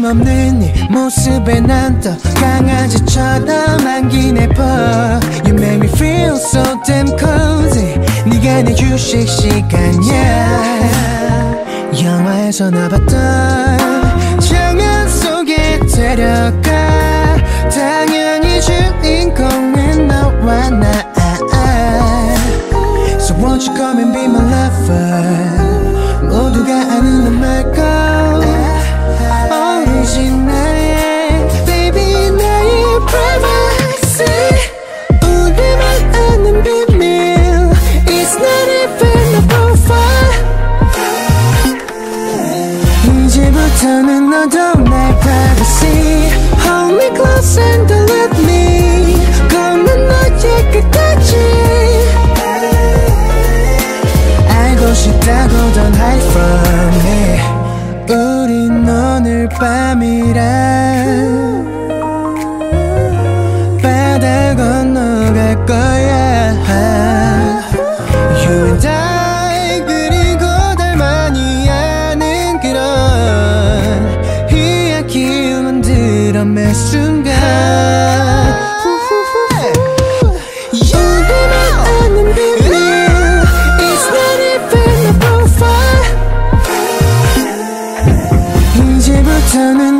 거침없는 네 모습에 난 더 강아지처럼 안기네 봐. You make me feel so damn cozy. 네가 내 휴식 시간이야. 영화에서 나봤던 장면 속에 데려가. 당연히 주인공은 너와 나. So won't you come and be my lover. 모두가 아는 넌 말고 오리지널해 baby 나의 privacy. 우리만 아는 비밀 It's not even a profile. 이제부터는 너도 나의 privacy. Hold me close and don't let me 걷는 너의 끝까지. 알고 싶다고 don't hide from me. 우린 오늘 밤이라 바다 건너갈 거야. You and I 그리고 달 많이 아는 그런 이야기 만들어 매 순간. 우리만 아는 비밀 It's not even a profile. 이제부터는